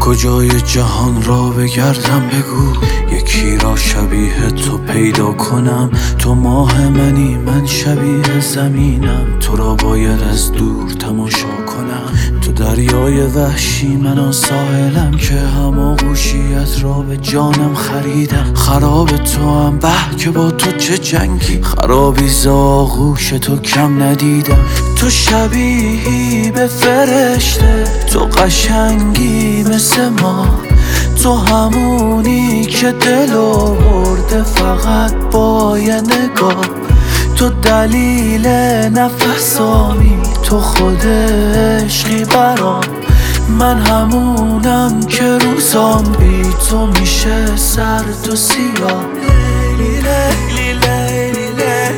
کجای جهان را بگردم بگو، یکی را شبیه تو پیدا کنم. تو ماه منی من شبیه زمینم، تو را باید از دور تماشا کنم. تو دریای وحشی من ساحلم که هماغوشیت را به جانم خریدم. خراب تو هم به که با تو چه جنگی، خرابی ز آغوش تو کم ندیدم. تو شبیهی به فرشته، تو قشنگی مثل ما، تو همونی که دلو برده فقط با یه نگاه. تو دلیل نفسامی، تو خود عشقی برام. من همونم که روزام بی تو میشه سرد و سیاه. لیلی لیلی لیلی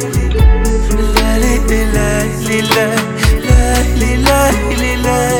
لیلی لیلی لیلی لیلی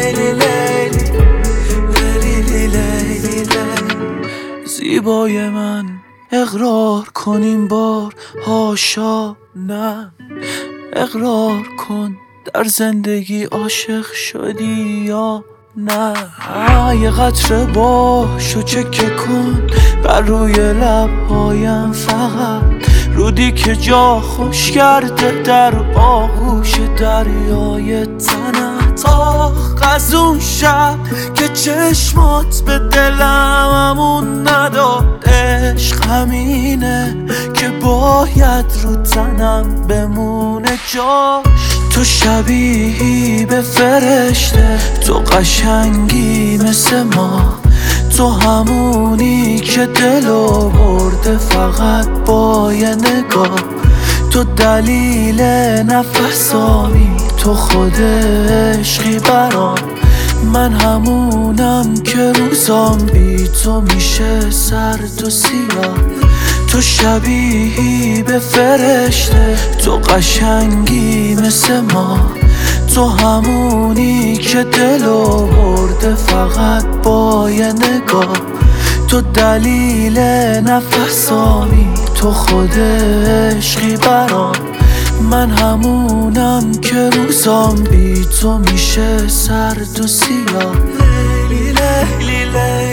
لیلی لیلی. زیبای من اقرار کن این بار، هاشا نه. اقرار کن در زندگی عاشق شدی یا نه. یه قطره باش و چکه کن بر روی لبهایم، فقط رودی که جا خوش کرده در آغوش دریای تنت. از اون شب که چشمات به دلم امون نداد، عشق همینه که باید رو تنم بمونه جاش. تو شبیهی به فرشته، تو قشنگی مثل ما، تو همونی که دلو برده فقط با یه نگاه. تو دلیل نفسامی، تو خود عشقی برام. من همونم که روزام بی تو میشه سرد و سیاه. تو شبیهی به فرشته، تو قشنگی مثل ما، تو همونی که دلو برده فقط با یه نگاه. تو دلیل نفسامی، تو خود عشقی برام. من همونم که روزام بی تو میشه سرد و سیاه. لیلی لیلی